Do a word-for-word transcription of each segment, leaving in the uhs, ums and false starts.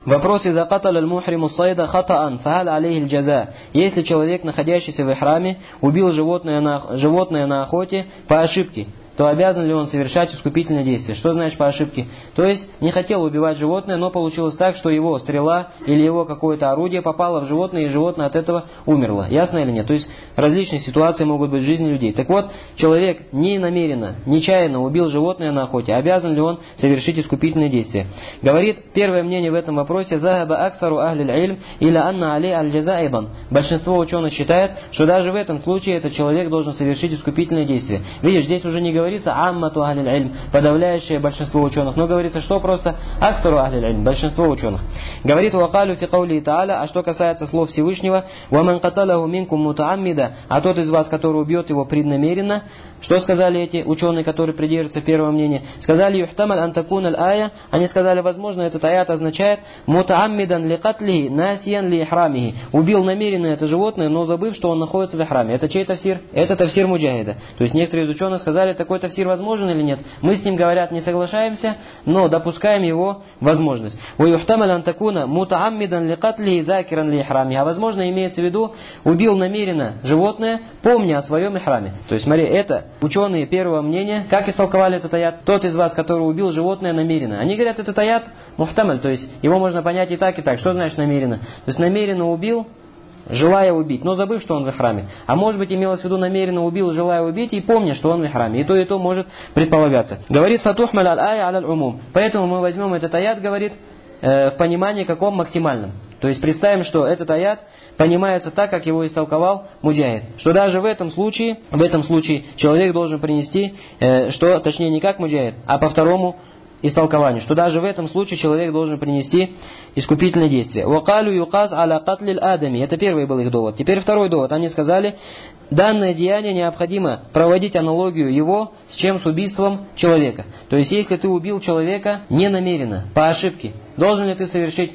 Вопрос: «Иза каталя аль-мухриму сайда хатаан, фахаль алейхи аль-джаза». Если человек, находящийся в ихраме, убил животное на, животное на охоте по ошибке, то обязан ли он совершать искупительное действие? Что значит по ошибке? То есть не хотел убивать животное, но получилось так, что его стрела или его какое-то орудие попало в животное, и животное от этого умерло. Ясно или нет? То есть различные ситуации могут быть в жизни людей. Так вот, человек не намеренно, нечаянно убил животное на охоте. Обязан ли он совершить искупительное действие? Говорит первое мнение в этом вопросе: «Захаба аксару ахлиль ильм иля анна алей аль-джаза айдан». Большинство ученых считает, что даже в этом случае этот человек должен совершить искупительное действие. Видишь, здесь уже не говорится говорится аммату ахлиль ильм, подавляющее большинство ученых, но говорится, что просто аксару ахлиль ильм, большинство ученых. Говорит вакалю фи каули тааля, а что касается слов Всевышнего, ваман каталаху минкум мутааммида, а тот из вас, который убьет его преднамеренно, что сказали эти ученые, которые придерживаются первого мнения? Сказали юхтамаль антакун аль-ая, они сказали, возможно, этот аят означает мутааммидан ли катлихи насиян ли ихрамихи, убил намеренно это животное, но забыв, что он находится в ихраме. Это чей тафсир? Это тафсир Муджахида. То есть некоторые из ученых сказали, такой тафсир возможен или нет. Мы с ним, говорят, не соглашаемся, но допускаем его возможность. Уюхтамаль антакуна мутааммидан ли катлихи закиран ли ихрамихи, а возможно, имеется в виду, убил намеренно животное, помня о своем ихраме. То есть смотри, это ученые первого мнения, как истолковали этот аят? Тот из вас, который убил животное намеренно. Они говорят, этот аят мухтамаль, то есть его можно понять и так, и так. Что значит намеренно? То есть намеренно убил, желая убить, но забыв, что он в ихраме. А может быть, имелось в виду намеренно убил, желая убить, и помня, что он в ихраме. И то, и то может предполагаться. Говорит фатухмаль аль-ая аль-умум. Поэтому мы возьмем этот аят, говорит, э, в понимании каком максимальном. То есть представим, что этот аят понимается так, как его истолковал Муджахид. Что даже в этом случае, в этом случае человек должен принести, э, что, точнее не как Муджахид, а по второму истолкованию, что даже в этом случае человек должен принести искупительное действие. «Вакалю юказ аля катлиль адами». Это первый был их довод. Теперь второй довод. Они сказали, данное деяние необходимо проводить аналогию его с чем? С убийством человека. То есть, если ты убил человека ненамеренно, по ошибке, должен ли ты совершить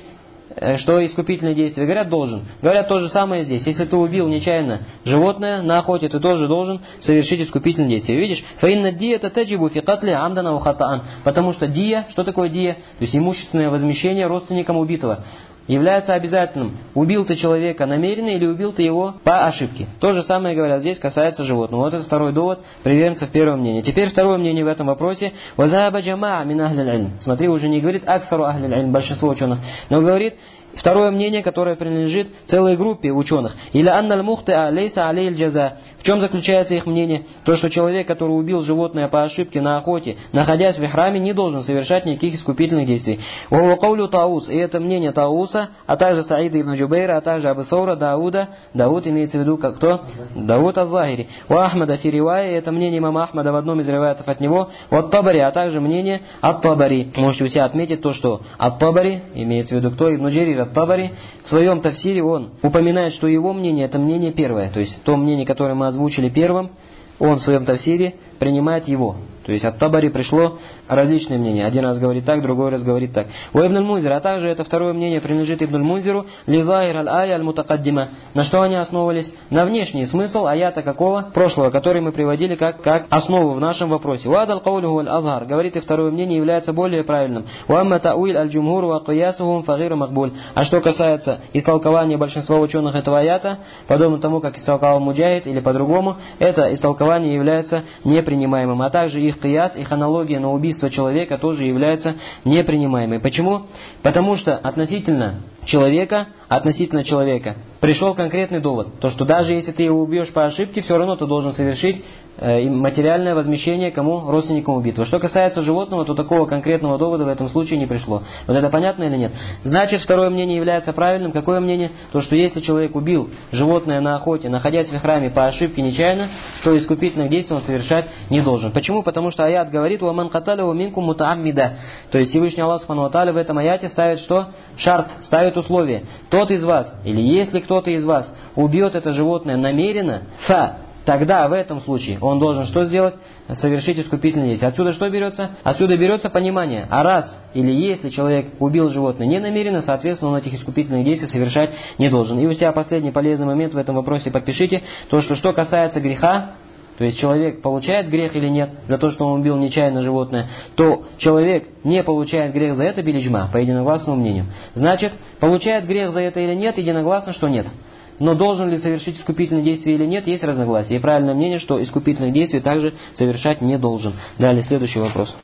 что искупительное действие? Говорят, должен. Говорят, то же самое здесь. Если ты убил нечаянно животное на охоте, ты тоже должен совершить искупительное действие. Видишь? Фаинна дия это таджибу фи катли амдана ухатаан. Потому что дия, что такое дия? То есть имущественное возмещение родственникам убитого является обязательным. Убил ты человека намеренно или убил ты его по ошибке. То же самое, говорят, здесь касается животного. Вот это второй довод приверженцев первого мнения. Теперь второе мнение в этом вопросе. «Вазаба джамаа мин ахлиль ильм». Смотри, уже не говорит аксару ахлиль ильм, большинство ученых, но говорит второе мнение, которое принадлежит целой группе ученых. Или анналь мухтиа лейса алейхи аль-джаза. В чем заключается их мнение? То, что человек, который убил животное по ошибке на охоте, находясь в ихраме, не должен совершать никаких искупительных действий. Ва каулю Таус, и это мнение Тауса, а также Саида ибн Джубейра, а также Абу Саура, Дауда. Дауд имеется в виду как кто? Дауд аз-Захири. Ва Ахмада фи ривая, это мнение имама Ахмада в одном из риваятов от него. Ва Табари, а также мнение ат-Табари. Можете у себя отметить то, что ат-Табари, имеется в виду кто? Ибн Джарир ат-Табари, в своем тафсире он упоминает, что его мнение это мнение первое, то есть то мнение, которое мы озвучили первым, он в своем тафсире принимает его. То есть от Табари пришло различные мнения. Один раз говорит так, другой раз говорит так. У Ибн аль-Мунзира, а также это второе мнение принадлежит Ибн аль-Мунзиру, лизахир аль-ая аль-мутакаддима. На что они основывались? На внешний смысл аята какого? Прошлого, который мы приводили как, как основу в нашем вопросе. Уадал каулюху аль-азхар. Говорит, и второе мнение является более правильным. Уамма тауиль аль-джумхур ва киясухум фагиру макбуль. А что касается истолкования большинства ученых этого аята, подобно тому, как истолковал Муджахид или по-другому, это истолкование является непринимаемым. А также их кияс, их аналогия на убийство человека тоже является непринимаемой. Почему? Потому что относительно человека, относительно человека пришел конкретный довод, то что даже если ты его убьешь по ошибке, все равно ты должен совершить э, материальное возмещение кому? Родственникам убитого. Что касается животного, то такого конкретного довода в этом случае не пришло. Вот это понятно или нет? Значит, второе мнение является правильным. Какое мнение? То, что если человек убил животное на охоте, находясь в ихраме по ошибке нечаянно, то искупительных действий он совершать не должен. Почему? Потому что аят говорит «Уаман каталяву минкум мутааммида». То есть Всевышний Аллах Субхану ва Тааля в этом аяте ставит что? Шарт, ставит условие. Тот из вас, или если кто-то из вас убьет это животное намеренно, фа, тогда в этом случае он должен что сделать? Совершить искупительное действие. Отсюда что берется? Отсюда берется понимание. А раз или если человек убил животное не намеренно, соответственно, он этих искупительных действий совершать не должен. И у себя последний полезный момент в этом вопросе подпишите. То, что что касается греха, то есть человек получает грех или нет за то, что он убил нечаянно животное, то человек не получает грех за это билиджма, по единогласному мнению. Значит, получает грех за это или нет, единогласно, что нет. Но должен ли совершить искупительные действия или нет, есть разногласия. И правильное мнение, что искупительных действий также совершать не должен. Далее, следующий вопрос.